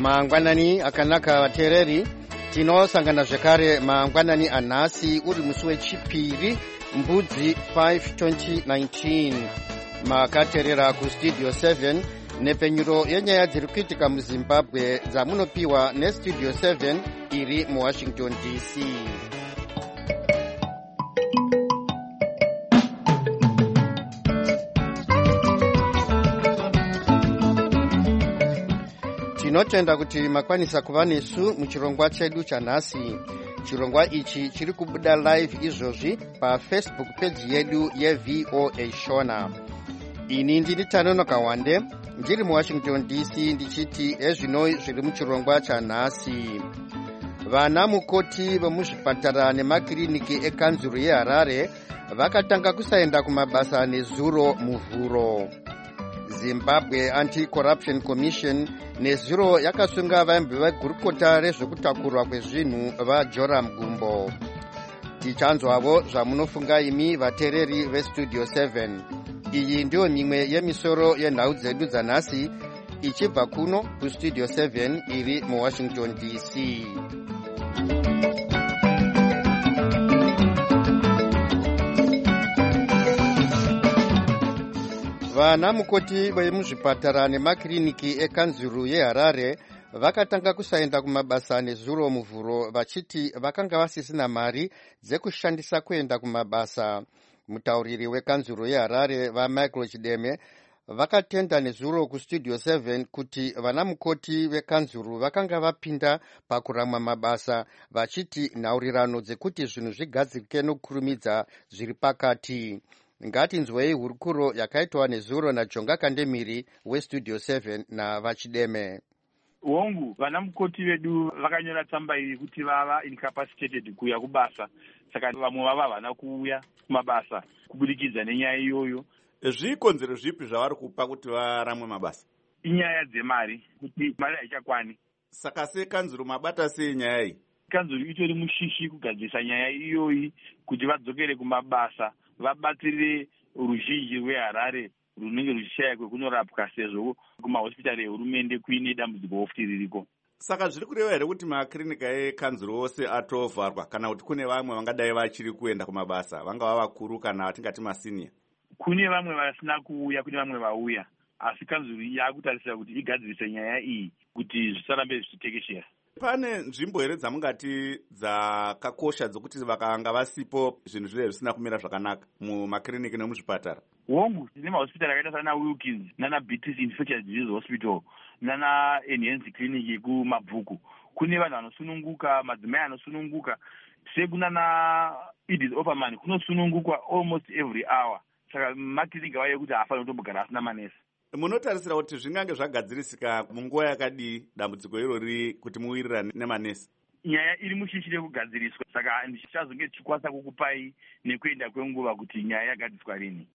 mangwanani akanaka vateereri, tinosangana zvekare mangwanani anhasi uri musi wechipiri mbudzi 5 2019. Makateerera kustudio 7 nepenyuro yenyaya dziri kuitika muzimbabwe dzamunopiwa nestudio 7 iri muwashington dc. Tinotenda kuti makwanisa kuva nesu muchirongwa chedu chanhasi. Chirongwa ichi chiri kubuda live izvozvi pafacebook page yedu yeVOA Shona. Ini ndini Tanonoka Wande, ndiri muwashington dc ndichiti ezvino zviri muchirongwa chanhasi. Vana mukoti vemuzvipatara nemakiriniki ekanzuru yeHarare vakatanga kusaenda kumabasa nezuro muvhuro. Zimbabwe Anti-Corruption Commission nezuro yakasunga vaimbi vegurukota rezvekutakurwa kwezvinhu vaJoram Gumbo. Tichanzwavo zvamunofunga imi vateereri vestudio 7. Iyi ndiyo mimwe yemisoro yenhau dzedu dzanhasi ichibva kuno kustudio 7 iri muwashington dc. Vana mukoti vemuzvipatara nemakiriniki ekanzuru yeHarare vakatanga kusaenda kumabasa nezuro muvhuro vachiti vakanga vasisina mari dzekushandisa kuenda kumabasa. Mutauriri wekanzuru yeHarare vaMichael Chideme vakatenda nezuro kustudio 7 kuti vana mukoti vekanzuru vakanga vapinda pakuramwa mabasa vachiti nhaurirano dzekuti zvinhu zvigadzirike nokukurumidza zviri pakati. Ngatinzwei hurukuro yakaitwa nezuro naJonga Kandemiri westudio 7 navaChideme. Hongu, vana mukoti vedu vakanyora tsamba iyi kuti vava incapacitated kuuya kubasa, saka vamwe vava havana kuuya kumabasa kubudikidza nenyaya iyoyo. Zvikonzero zvipi zvavari kupa kuti varamwe mabasa? Inyaya dzemari, kuti mari haichakwane. Saka sekanzuru mabata sei nyaya iyi? Kanzuru itori mushishi kugadzirisa nyaya iyoyi kuti vadzokere kumabasa, vabatsire ruzhinji rweHarare runenge ruchishaya kwekunorapwa sezvo kumahospitari ehurumende kuine dambudziko ofuti ririko. Saka zviri kureva here kuti makirinika ekanzuru ose atovharwa kana kuti kune vamwe vangadai vachiri kuenda kumabasa, vangava vakuru kana vatingati masiniya? Kune vamwe vasina kuuya, kune vamwe vauya, asi kanzuru yakutarisira kuti igadzirise nyaya iyi kuti zvisarambe zvichitekeshera. Pane nzvimbo here dzamungati dzakakosha dzokuti vakanga vasipo zvinhu zvile zvisina kumira zvakanaka mumakiriniki nemuzvipatara? Hongu, tine mahospitari akaita sana Wilkins nana BTC Infectious Disease Hospital nana Enhance Clinic kumabvuku. Kune vanhu vanosununguka, madzimai anosununguka, sekunana Edith Opperman kunosunungukwa almost every hour. Saka makiriniki avaye kuti hafanira kutombogara asina manesi. Munotarisira kuti zvingange zvagadzirisika munguva yakadii dambudziko irori kuti muwirirane nemanesi? Nyaya iri mushishi rekugadziriswa, saka ndichazonge tichikwanisa kukupai nekuenda kwenguva kuti nyaya yagadziriswa rini.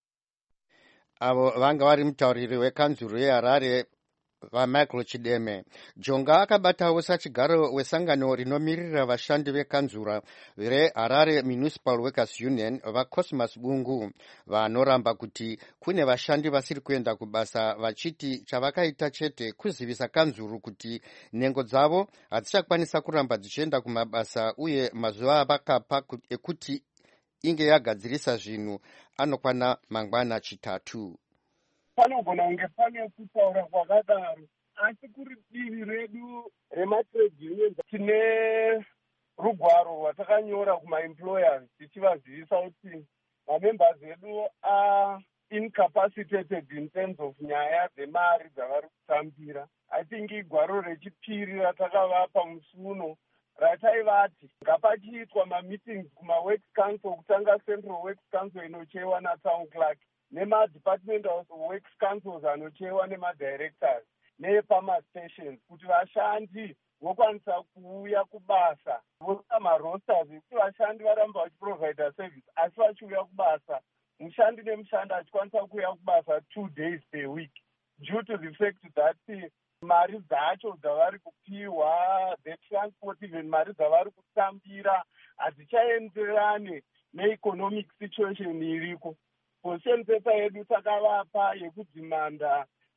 Avo vanga vari mutauriri wekanzuru yeHarare vaMichael Chideme. Jonga akabatawo sachigaro wesangano rinomirira vashandi vekanzura reHarare Municipal Workers Union vaCosmas Bungu vanoramba kuti kune vashandi vasiri kuenda kubasa vachiti chavakaita chete kuzivisa kanzuru kuti nhengo dzavo hadzichakwanisa kuramba dzichienda kumabasa uye mazuva avakapa ekuti inge yagadzirisa zvinhu anokwana mangwana chitatu. Panogona kunge pane kutaura kwakadaro, asi kuri divi redu rematrade unions tine rugwaro rwatakanyora kumaemployers tichivazivisa kuti mamembers edu are incapacitated in terms of nyaya dzemari dzavari kutambira. I think igwaro rechipiri ratakavapa musi uno rataivati ngapachiitwa mameetings kumaworks council, kutanga central works council inocheiwa natown clerk nema-department of works councils anocheiwa nema-directors nepamastations, kuti vashandi vokwanisa kuuya kubasa, voisa marosters ekuti vashandi varamba vachiprovida service asi vachiuya kubasa, mushandi nemushandi achikwanisa kuuya kubasa 2 days per week, due to the fact that mari dzacho dzavari kupiwa, the transport, even mari dzavari kutambira hadzichaenderane neeconomic situation iriko. Position paper yedu takavapa yekudzimanda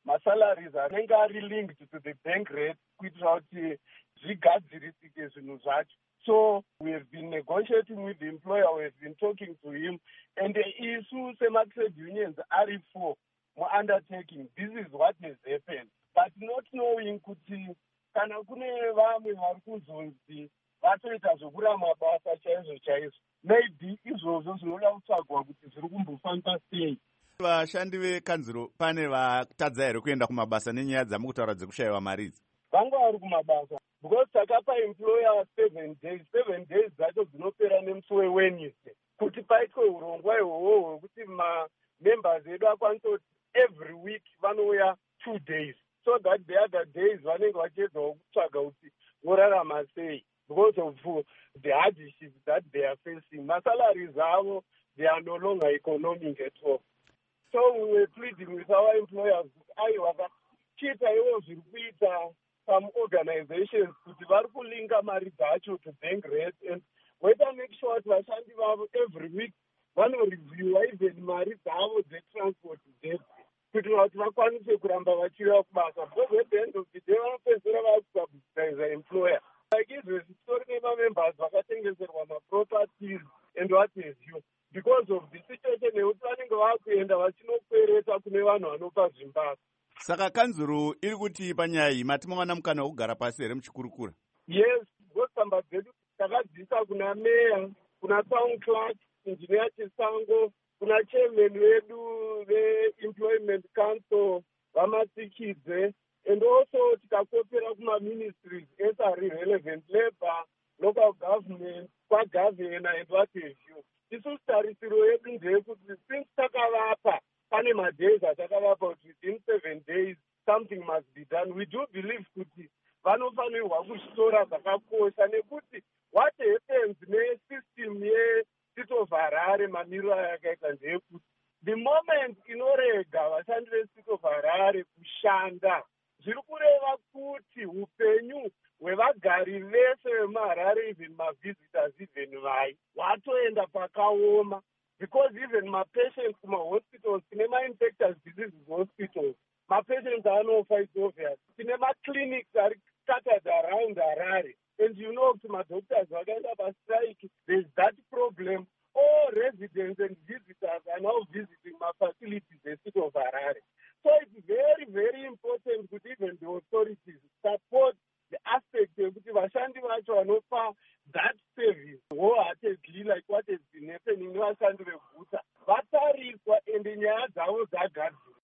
masalaries anenge ari linked to the bank rate kuitira kuti zvigadzirisike zvinhu zvacho. So we have been negotiating with the employer, we have been talking to him, and the issue sema-trade unions are for undertaking. This is what has happened. But not knowing kuti kana kune vamwe vari kuzonzi vatoita zvokura mabasa chaizvo maybe izvozvo zvinoda kutsvagwa kuti zviri kumbofamba sei. Vashandi vekanzuro pane vatadza here kuenda kumabasa nenyaya dzamukutaura dzekushayiwa mari idzi? Vanga vari kumabasa because takapa employer 7 days. 7 days dzacho dzinopera nemusi weWednesday kuti paitwe urongwa ihwohwo hwekuti mamembers edu akwanisa kuti every week vanouya 2 days so that the other days vanenge vachiedzawo kutsvaga kuti vorarama sei because of the hardships that they are facing. Masalaries avo, they are no longer economic at all. So we were pleading with our employers aiwa chiita ivo zviri kuita some organizations kuti vari kulinga mari dzacho to bank rate and whether make sure kuti vashandi vavo every week vanoreviewa even mari dzavo dzetransport dzedu kuitira kuti vakwanise kuramba vachiuya kubasa because at the end of the day vanopedzera vakusubsidize employer. Like izvozvi titori nemamembers vakatengeserwa maproperties and what have you because of the situation yekuti vanenge vakuenda vachinokwereta kune vanhu vanopa zvimbasa. Saka kanzuro iri kuti panyaya iyi matimawana mukana wekugara pasi here muchikurukura? Yes, gosamba dzedu takadzisa kuna meya, kuna town clerk, engineer Chisango, kuna chairman wedu veemployment council vamatsikidze, and also tikakopera kuma-ministries esari relevant labor, local government, kwagovernor and what have you. Isu tarisiro yedu ndeyekuti since takavapa pane madays atakavapa kuti within 7 days something must be done. We do believe kuti vanofanirwa kuzvitora zvakakosha nekuti what happens nesystem yeState of Harare mamiriro ayakaita ndeyekuti the moment inorega vashandi veState of Harare kushanda zviri kureva kuti upenyu hwevagari vese vemuHarare even mavisitors even vai watoenda pakaoma because even mapatients kumahospitals tine ma-infectious diseases hospitals mapatients anofa is obvious. Tine maclinics ari scattered around Harare and you know kuti madoctors vakaenda pastrike there's that problem. All residents and visitors are now visiting facilities estate of Harare. So it's very, very important that even the authorities support the aspect of the vashandi vacho vanopa that service wholeheartedly like what has been happening nevashandi veguta vatariswa ende nyaya dzavo dzagadzirwa.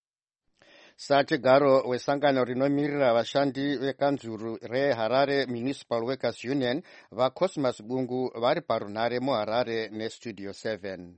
Sachigaro wesangano rinomirira vashandi vekanzuru reHarare Municipal Workers Union vaCosmas Bungu vari parunhare muHarare neStudio 7.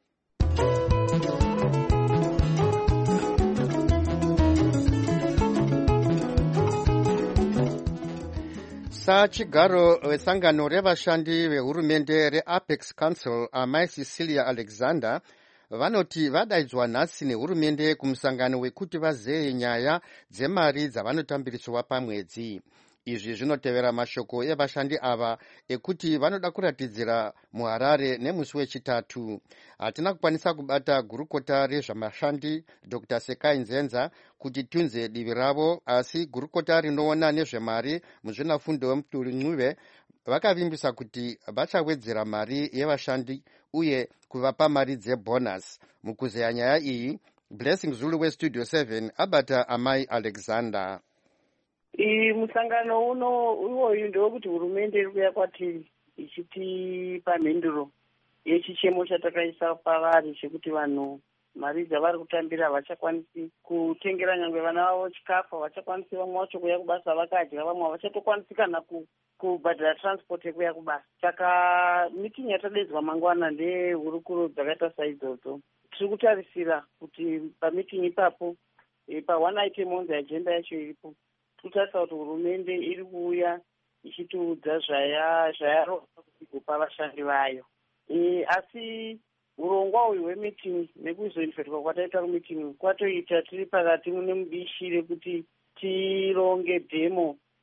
Sachigaro wesangano revashandi vehurumende reApex Council amai Cecilia Alexander vanoti vadaidzwa nhasi nehurumende kumusangano wekuti vazeye nyaya dzemari dzavanotambiriswa pamwedzi. Izvi zvinotevera mashoko evashandi ava ekuti vanoda kuratidzira muHarare nemusi wechitatu. Hatina kukwanisa kubata gurukota rezvamashandi Dr. Sekai Nzenza kuti tunze divi ravo, asi gurukota rinoona nezvemari muzvinafundo weMuturi Ncube vakavimbisa kuti vachawedzera mari yevashandi uye kuvapa mari dzebonus. Mukuzeya nyaya iyi, Blessing Zulu weStudio 7 abata amai Alexander. Musangano uyu ndewekuti hurumende iri kuuya kwatiri ichitipa mhinduro yechichemo chatakaisa pavari chekuti vanhu mari dzavari kutambira havachakwanisi kutengera nyangwe vana vavo chikafu, havachakwanisi vamwe vacho kuuya kubasa vakadya, vamwe havachatokwanisi kana kubhadhara transport yekuuya kubasa. Saka mitingi yatadedzwa mangwana ndehurukuro dzakaita saidzodzo. Tiri kutarisira kuti pamitingi ipapo pa1 item on the agenda yacho iripo kutarisa kuti hurumende iri kuuya ichitiudza zvayarova kupa vashandi vayo. Asi urongwa uyu hwemitingi nekuzoinvetwa kwataita kumitingi kwatoita tiri pakati nemubishi rekuti tironge dhemo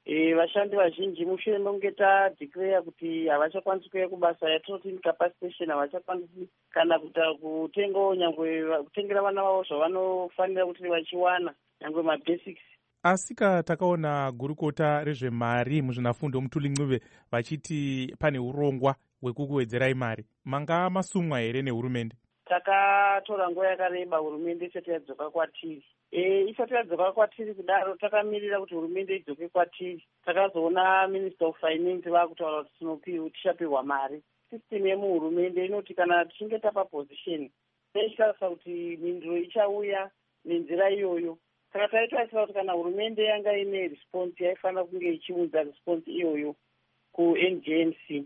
vashandi vazhinji mushure mekunge tadeclare kuti havachakwanisi kuuya kubasa yatinoti incapacitation, havachakwanisi kana kuita kutengawo nyangwe kutengera vana vavo zvavanofanira kuti vachiwana nyangwe mabasics. Asika takaona gurukota rezvemari muzvinafundo Mutuli Ncube vachiti pane urongwa hwekukuwedzerai mari. Manga masumwa here nehurumende? Takatora nguva yakareba hurumende isati yadzoka kwatiri. Isati yadzoka kwatiri kudaro takamirira kuti hurumende idzoke kwatiri. Takazoona Minister of Finance vakutaura kuti tichapihwa mari. System yemuhurumende inoti kana tichinge tapa position ichitaurisa kuti mhinduro ichauya nenzira iyoyo. Saka taitarisira kuti kana hurumende yanga ine response yaifanira kunge ichiunza response iyoyo kuNGNC.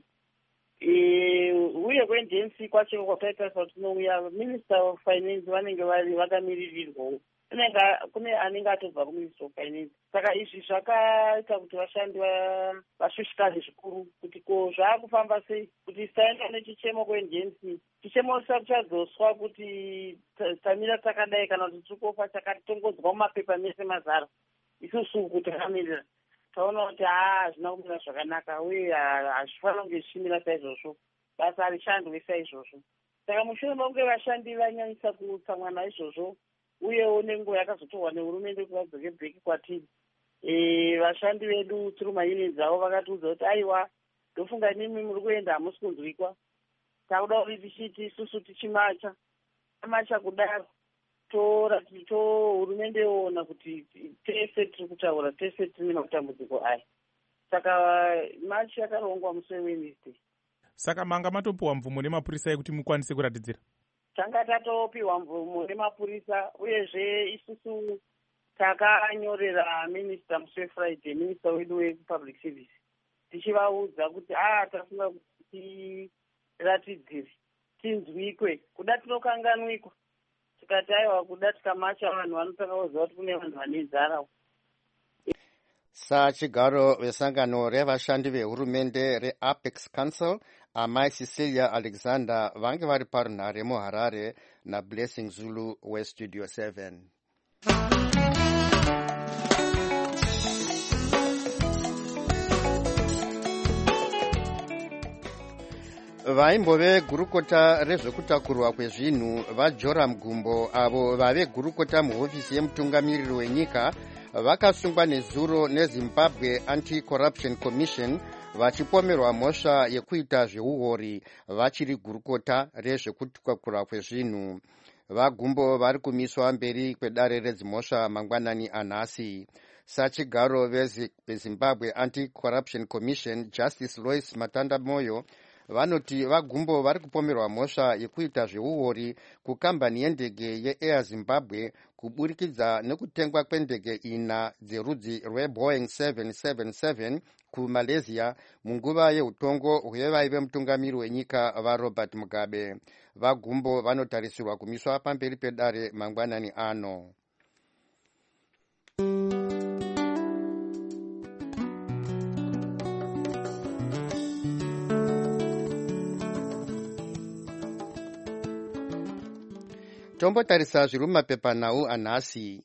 Uye kuNGNC kwacho kwataitarisira kuti tinouya Minister of Finance vanenge vakamiririrwawo. Kune anenge atobva kuMinister of Finance. Saka izvi zvakaita kuti vashandi vashushikane zvikuru kuti ko zvaakufamba sei kuti tisaenda nechichemo kuNGNC. Chichemo chazoswa kuti tamira takadai kana kuti tikofa chakatongodzwa mumapepa mese mazara. Isusu kuti takamirira taona kuti hazvina kumira zvakanaka uye hazvifanira kunge zvichimira saizvozvo. Basa harishandwe saizvozvo. Saka mushure mekunge vashandi vanyanyisa kutsamwa naizvozvo uyewo nenguva yakazotorwa nehurumende kuti vadzoke bheki kwatiri. Vashandi vedu tiri maunions avo vakatiudza kuti aiwa ndofunga nimi muri kuenda hamusi kunzwikwa. Takuda kuti tichiti isusu tichimacha kudaro hurumende yoona kuti tese tiri kutaura tese tine matambudziko aya. Saka machi yakarongwa musi weWednesday. Saka manga matopiwa mvumo nemapurisa yekuti mukwanise kuratidzira? Tanga tatopiwa mvumo nemapurisa uyezve isusu takanyorera Minister musi weFriday, Minister wedu wePublic Service, tichivaudza kuti tafunga kuti tiratidzire tinzwikwe, kuda tinokanganwikwa. Tikati aiwa kuda tikamacha vanhu vanotanga kuziva kuti kune vanhu vane nzara. Sachigaro vesangano revashandi vehurumende reApex Council, Amai Cecilia Alexander vange vari parunhare muHarare naBlessing Zulu weStudio 7. Vaimbove gurukota rezvekutakurwa kwezvinhu vaJoram Gumbo avo vave gurukota muhofisi yemutungamiriri wenyika vakasungwa nezuro neZimbabwe Anti-Corruption Commission vachipomerwa mhosva yekuita zveuhori vachiri gurukota rezvekutakurwa kwezvinhu. VaGumbo vari kumiswa mberi kwedare redzimhosva mangwanani anhasi. Sachigaro veZimbabwe Anti-Corruption Commission Justice Lois Matanda Moyo vanoti VaGumbo vari kupomerwa mhosva yekuita zveuhori kukambani yendege yeAir Zimbabwe kuburikidza nekutengwa kwendege ina dzerudzi rweBoeing 777 kuMalaysia munguva yeutongo hwevaive mutungamiri wenyika vaRobert Mugabe. VaGumbo vanotarisirwa kumiswa pamberi pedare mangwanani ano. Tombotarisa zviri mumapepanhau anhasi.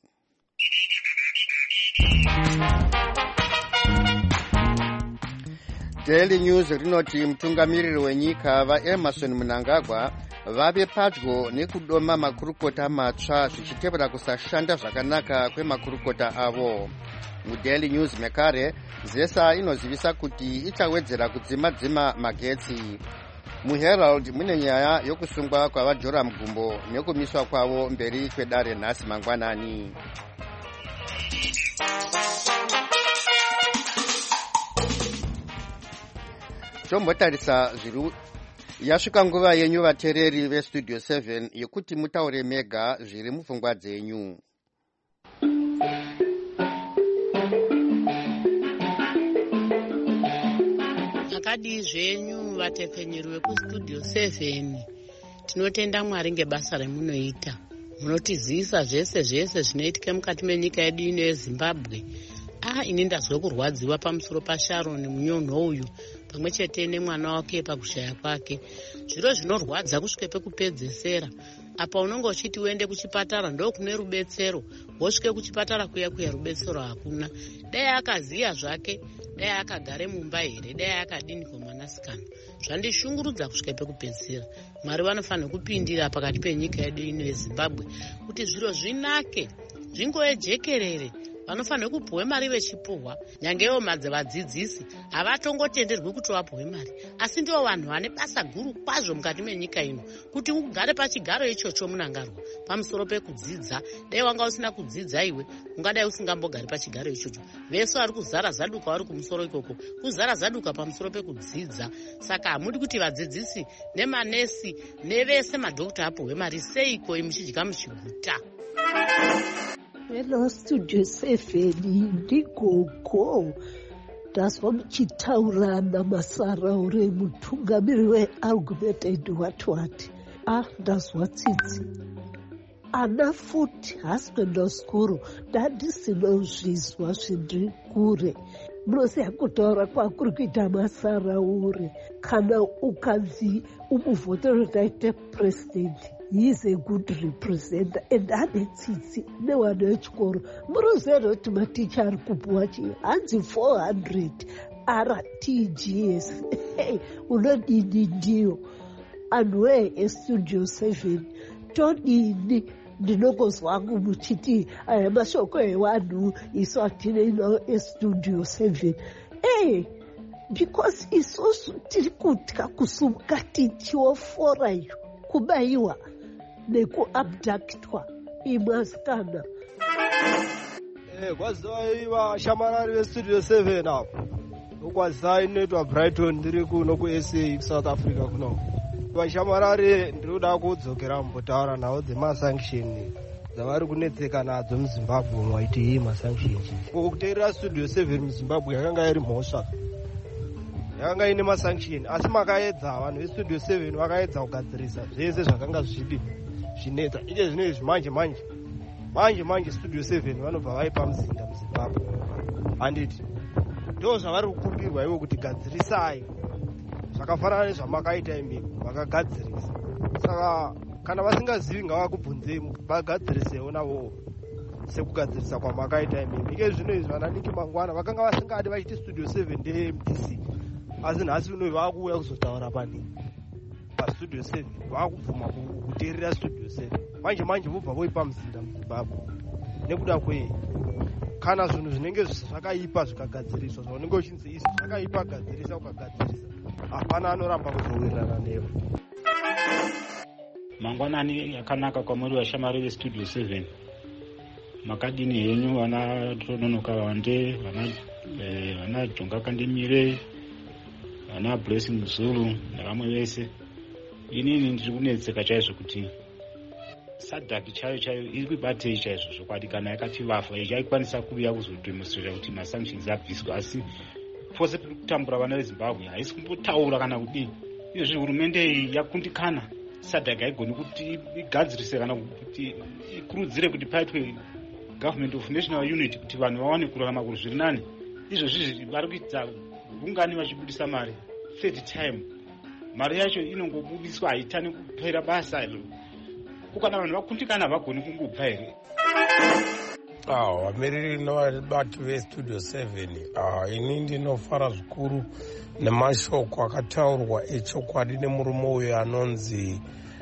Daily News rinoti mutungamiriri wenyika vaEmerson Mnangagwa vave padyo nekudoma makurukota matsva zvichitevera kusashanda zvakanaka kwemakurukota avo. MuDaily News mekare ZESA inozivisa kuti ichawedzera kudzima magetsi. MuHerald mune nyaya yokusungwa kwavaJoram Gumbo nekumiswa kwavo mberi kwedare nhasi mangwanani. Tombotarisa zviri yasvika nguva yenyu vateereri veStudio 7 yekuti mutaure mega zviri mupfungwa dzenyu. Akadi zvenyu vatepfenyeri vekuStudio 7, tinotenda Mwari ngebasa remunoita. Munotiziisa zvese zvinoitika mukati menyika yedu ino yeZimbabwe. ini ndazwe kurwadziwa pamusoro paSharon munyonho uyu pamwe chete nemwana wake pakushaya kwake. Zviro zvinorwadza kusvike pekupedzesera. Apa unonge uchiti uende kuchipatara ndo kune rubetsero, wosvike kuchipatara kuya rubetsero hakuna. Dai akaziya zvake, dai akagare mumba here, dai akadini kwamwanasikana. Zvandishungurudza kusvike pekupedzesera. Mwari vanofanira kupindira pakati penyika yedu ino yeZimbabwe kuti zviro zvinake, zvingove jekerere. Vanofanira kupuwe mari vechipuhwa. Nyangewo vadzidzisi havatongotenderwi kuti vapuwe mari, asi ndivo vanhu vane basa guru kwazvo mukati menyika ino kuti ugare pachigaro ichocho munangarwa pamusoro pekudzidza. Dai wanga usina kudzidza iwe ungadai usingambogari pachigaro ichocho. Vese vari kuzara zaduka vari kumusoro ikoko, kuzara zaduka pamusoro pekudzidza. Saka hamudi kuti vadzidzisi nemanesi nevese madhokota apuhwe mari seiko muchidya muchiguta. Hello, Studio 7, ndigogo. Ndazwa muchitaura naMasara uri mutungamiri weArgument Watwati. Ndazwa tsitsi. Ana futi husband school ndandisinauzvizwa zvindiri kure. Munoziva kutaura kwakuri kuita Masara uri. Kana ukanzi umuvhotero taite president, he is a good representative and ane tsitsi nevana vechikoro. Munoziva kuti maticha ari kupuwa chii hanzi 400 RTGS. Unodini ndiyo anhuwe eStudio 7 todini. Ndinongozwa wangu muchiti aya mashoko ewanhu isu hatine ino eStudio 7. Because isusu tiri kutya kusumuka tichiofora iyo kubayiwa nekuabductwa imwasikana. Kwazai vashamarari veStudio 7 apo. Ukwazai inoitwa Brighton ndiri kuno kuSA South Africa kuno. Vashamarari ndinoda kudzokera mumbotaura nawo dzemasanction dzavari kunetseka nadzo muZimbabwe mwaiti hii masanction. Kuteerera Studio 7 muZimbabwe yakanga iri mhosva. Yakanga ine masanction asi makaedza vanhu veStudio 7 vakaedza kugadzirisa zvese zvakanga zvidi zvinetsa. Iche zvinezvi manje Studio 7 vanobva vaipa muzinda muZimbabwe. Handiti ndo zvavari kukumbirwa ivo kuti gadzirisai zvakafanana nezvamakaita imi vakagadzirisa. Saka kana vasingazivi ngavakubvunzei vagadzirisewo navo sekugadzirisa kwamakaita imi. Ike zvino izvi vananiki mangwana vakanga vasingadi vachiti Studio 7 ndeMTC, asi nhasi uno vakuuya kuzotaura pani paStudio 7 vakubvuma kuteerera Studio 7. Manje vobva voipa muzinda muZimbabwe nekuda kwei kana zvinhu zvinenge zvakaipa zvikagadziriswa zvaunenge uchinzi izvi zvakaipa gadzirisa ukagadzirisa hapana anoramba kuzowirirana newe. Mangwanani yakanaka kwamuri vashamari veStudio 7. Makadini henyu vana Tononoka Wande, vana Jonga Kandemire, vana Blessing Zulu navamwe vese. Inini ndiri kunetseka chaizvo kuti SADC chaiyo iri kubatei chaizvo zvokwadi kana yakati vafa yaikwanisa kuuya kuzodemonstrata kuti masanctions abviswa, asi pose piri kutambura vana veZimbabwe haisi kumbotaura kana kudii. Izvi hurumende yakundikana. SADC haigoni kuti igadzirise kana kuti ikurudzire kuti paitwe government of national unity kuti vanhu vawane kurarama kuri zviri nani. Izvozvi vari kuita gungani vachibudisa mari third time. Mari yacho inongobudiswa haitani kupera basa ilo. Kukana vanhu vakundikana vagoni kungobva here. Vamiriri nevabati veStudio 7, ini ndinofara zvikuru nemashoko akataurwa echokwadi nemurume uyo anonzi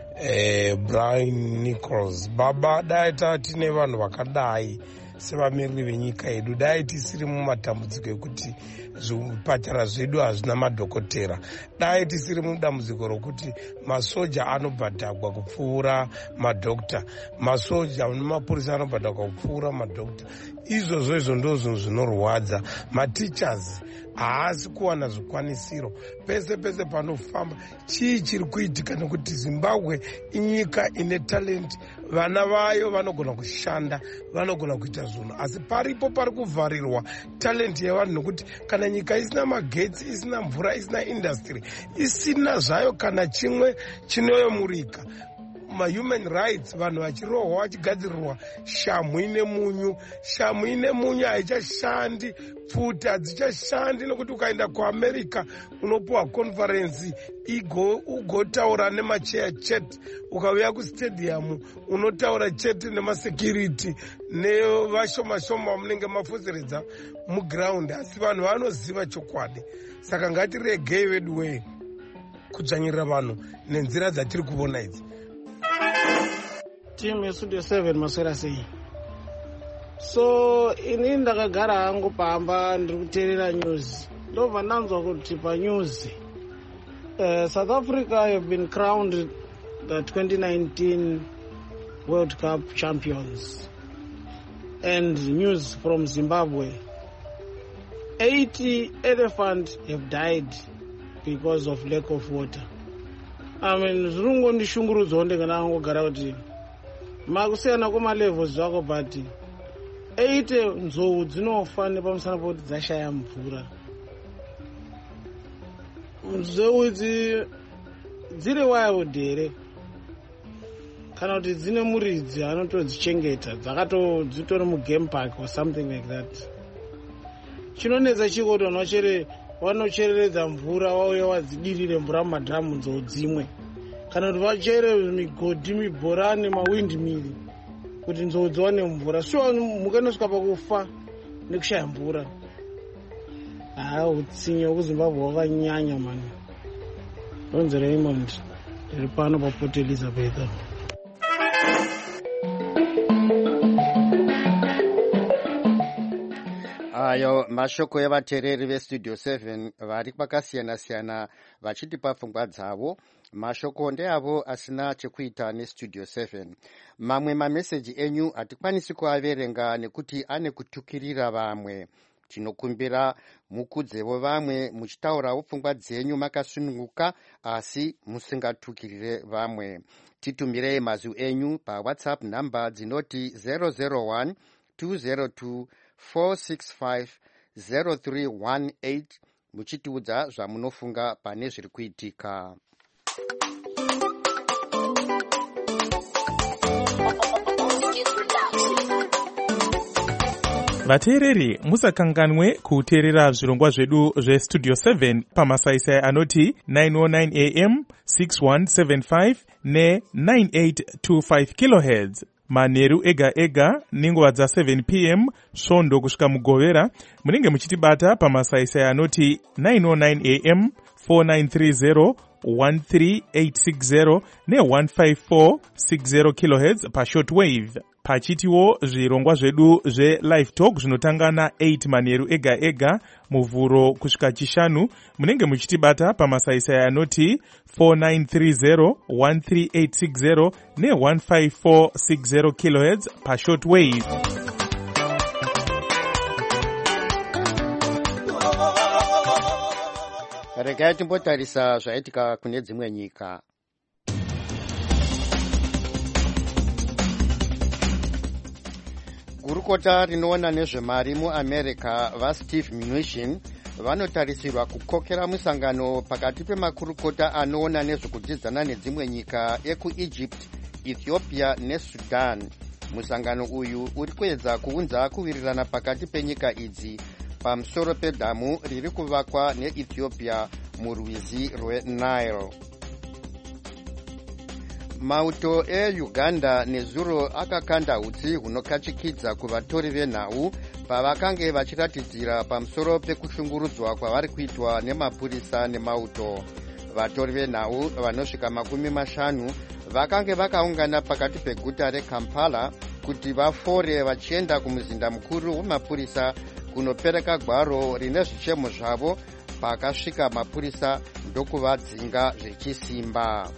Brian Nichols. Baba, dai tine vanhu vakadai sevamiriri venyika yedu, dai tisiri mumatambudziko ekuti zvipatara zvedu hazvina madhokotera, dai tisiri mudambudziko rokuti masoja anobhadhagwa kupfuura madhokta, masoja nemapurisa anobhadhagwa kupfuura madhokta. Izvozvo ndo zvinhu zvinorwadza. Matichers haasi kuwana zvikwanisiro pese panofamba. Chii chiri kuitika? Nekuti Zimbabwe inyika ine talent, vana vayo vanogona kushanda, vanogona kuita zvinhu, asi paripo pari kuvharirwa talent yevanhu. Nekuti kana nyika isina magetsi, isina mvura, isina industry, isina zvayo kana chimwe chinoyomurika, mahuman rights, vanhu vachirohwa vachigadzirirwa shamhu ine munyu. Shamhu ine munyu haichashandi, pfuti hadzichashandi, nokuti ukaenda kuamerica unopiwa conference ugotaura nemacheya chete, ukauya kustadium unotaura chete nemasecurity nevashoma-shoma vamunenge mafoseredza muground. Asi vanhu vanoziva chokwadi. Saka ngatiregei wedu wei kudzvanyirira vanhu nenzira dzatiri kuona idzi. Timu yestudio 7 maswera sei? So ini ndakagara hangu pamba ndiri kuteerera news. Ndobva ndanzwa kuti panews South Africa have been crowned the 2019 World Cup champions. And news from Zimbabwe, 80 elephants have died because of lack of water. I mean, zvinongondishungurudzawo ndikana angogara kuti makusiyana kwamalevels zvako, but 80 nzou dzinofa nepamusana pekuti dzashaya mvura. Nzou idzi dziri wild here kana kuti dzine muridzi anotodzichengeta, dzitori mugame park or something like that. Chinonetsa chiko kuti vanochereredza mvura vauya vadzidirire mvura mumadhamu nzou dzimwe, kana kuti vachere migodhi, mibhorani, mawindmiri kuti nzou dziwane mvura. So mukanosvika pakufa nekushaya mvura. Utsinye hwekuzimbabwe hwakanyanya mani. Ronzi Raymond ndiri pano paPort Elizabeth. Ayo mashoko evateereri vestudio 7 vari kwakasiyana-siyana vachitipa pfungwa dzavo. Mashoko ndeavo asina chekuita nestudio 7. Mamwe mameseji enyu hatikwanisi kuaverenga nekuti ane kutukirira vamwe. Tinokumbira mukudzevo vamwe muchitaurawo pfungwa dzenyu makasununguka asi musingatukirire vamwe. Titumirei mazwi enyu paWhatsApp namba dzinoti 001 202 465 0318 muchitiudza zvamunofunga pane zviri kuitika. vateereri musakanganwe kuteerera zvirongwa zvedu zvestudio 7 pamasaisai anoti 909 am 6175 ne9825 kilohertz manheru ega ega nenguva dza7 pm svondo kusvika mugovera. Munenge muchitibata pamasaisai anoti 909 am 4930 13860 ne15460 kilohertz pashortwave. Pachitiwo zvirongwa zvedu zvelive talk zvinotanga na8 manheru ega ega muvhuro kusvika chishanu. Munenge muchitibata pamasaisai anoti 4930 13860 ne15460 kilohertz pashortwave. Regai timbotarisa zvaitika kune dzimwe nyika. Gurukota rinoona nezvemari muAmerica vaSteve Mnuchin vanotarisirwa kukokera musangano pakati pemakurukota anoona nezvekudzidzana nedzimwe nyika ekuEgypt, Ethiopia neSudan. Musangano uyu uri kuedza kuunza kuwirirana pakati penyika idzi pamusoro pedhamu riri kuvakwa neEthiopia murwizi rweNile. Mauto eUganda nezuro akakanda utsi hunokachikidza kuvatori venhau pavakange vachiratidzira pamusoro pekushungurudzwa kwavari kuitwa nemapurisa nemauto. Vatori venhau vanosvika 50 vakange vakaungana pakati peguta reKampala kuti vafore vachienda kumuzinda mukuru wemapurisa kunopereka gwaro rine zvichemo zvavo. Pakasvika mapurisa ndokuvadzinga zvechisimba.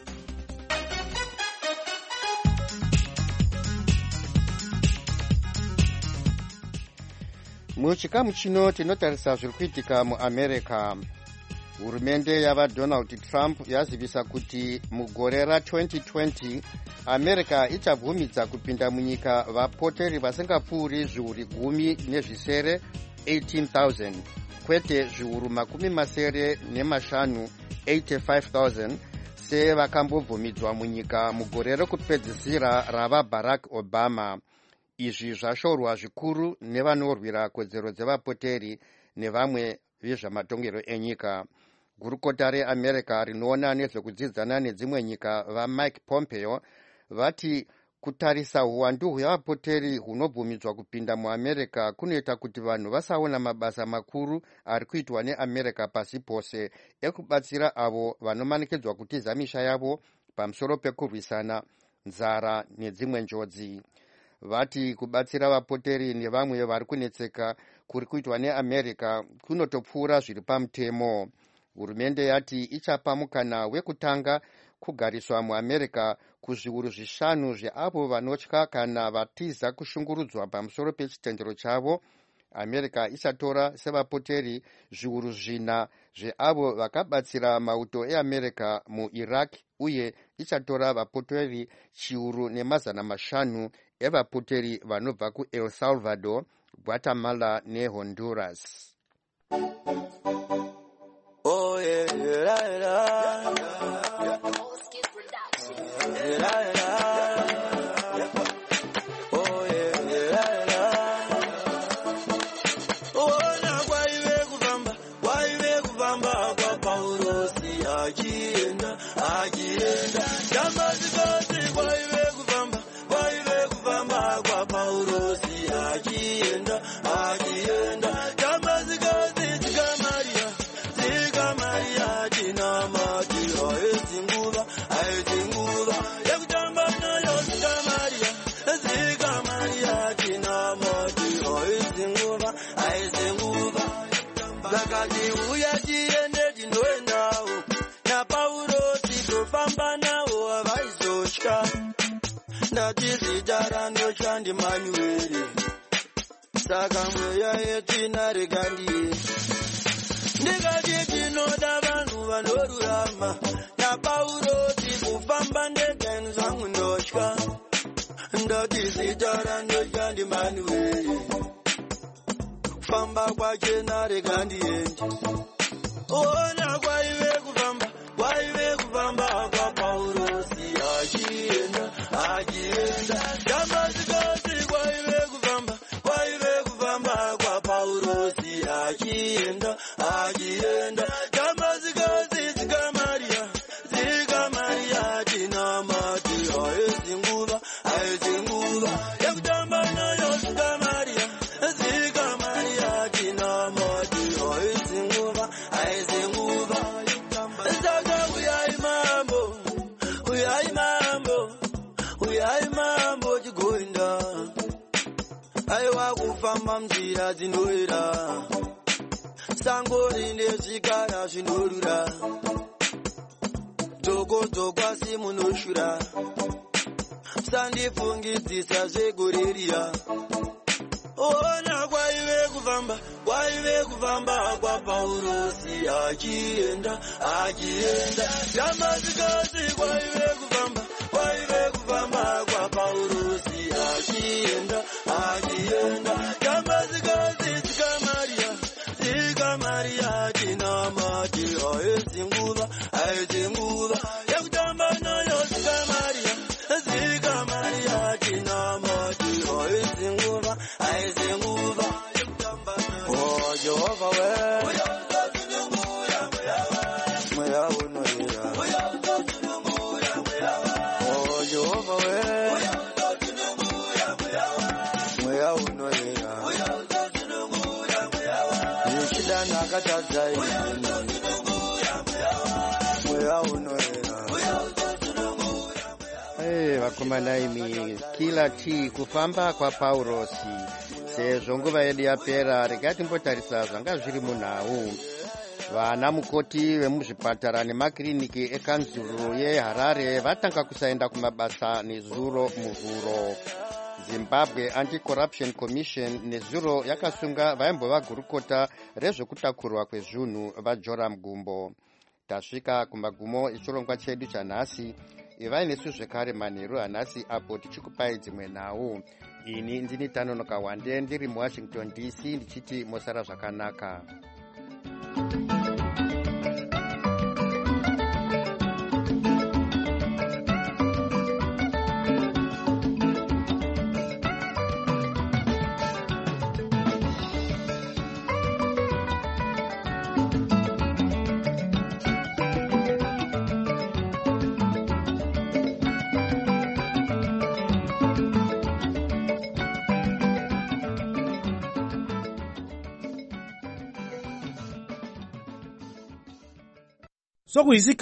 Muchikamu chino tinotarisa zviri kuitika muAmerica. Hurumende yavaDonald Trump yazivisa kuti mugore ra2020 America ichabvumidza kupinda munyika vapoteri vasingapfuuri zviuru 10 nezvisere 18,000 kwete zviuru 75,000 85,000 sevakambobvumidzwa munyika mugore rekupedzisira rava Barack Obama. Izvi zvashorwa zvikuru nevanorwira kodzero dzevapoteri nevamwe vezvamatongero enyika. Gurukota reAmerica rinoona nezvekudzidzana nedzimwe nyika vaMike Pompeo vati kutarisa uwandu hwevapoteri hunobvumidzwa kupinda muAmerica kunoita kuti vanhu vasaona mabasa makuru ari kuitwa neAmerica pasi pose ekubatsira avo vanomanikidzwa kutiza misha yavo pamusoro pekurwisana nzara nedzimwe njodzi. Vati kubatsira vapoteri nevamwe vari kunetseka kuri kuitwa neAmerica kunotopfuura zviri pamutemo. Hurumende yati ichapa mukana wekutanga kugariswa muAmerica kuzviuru 5 zveavo vanotya kana vatiza kushungurudzwa pamusoro pechitendero chavo. America ichatora sevapoteri zviuru 4 zveavo vakabatsira mauto eAmerica muIraq uye ichatora vapoteri 1,500 evapoteri vanobva kuEl Salvador, Guatemala neHonduras. Oh yeah, yeah, yeah. Ndatizijaranoshandi manuere saka mweya yetu inaregandie ndikati tinoda vanhu vanorurama napauro tikufamba ndegani zvangu ndotya ndatizijaranoshandi manuere famba kwake naregandiendi ona kwaive kufamba kwa Paurosi achienda damazikati kwaive kufamba kwa Paurosi achienda damazikati zika Maria tinamati aizinguva yekutamba nayo zika Maria tinamati aizinguva saka uyai mambo chigoinda aiwa kufamba mzira dzinoira sango rine zvikara zvinorura dzokodzokwa simunoshura sandifungidzisa zvegoreriya ona kwaive kufamba kwa Paurosi achienda damazikati kwaive kufamba kwa Paurosi achienda damazikati zika Maria tinamati aizinguva yekutamba nayo zika Maria tinamati aizinguva oh Jehova we mweya unoira oh Jehova we mweya unoira yeshida nakatadzai mweya unoira vakomana imi kila kufamba kwa Paurosi. Sezvo nguva yedu yapera, regai timbotarisa zvanga zviri munhau. Vana mukoti vemuzvipatara nemakiriniki ekanzuru yeHarare vatanga kusaenda kumabasa nezuro muvhuro. Zimbabwe Anti-Corruption Commission nezuro yakasunga vaimbova gurukota rezvekutakurwa kwezvunhu vaJoram Gumbo. Tasvika kumagumo echirongwa chedu chanhasi. Ivai nesu zvekare manheru hanhasi apo tichikupai dzimwe nhau. Ini ndini Tanonoka Wande ndiri muWashington DC ndichiti mosara zvakanaka. sokuyisikhathi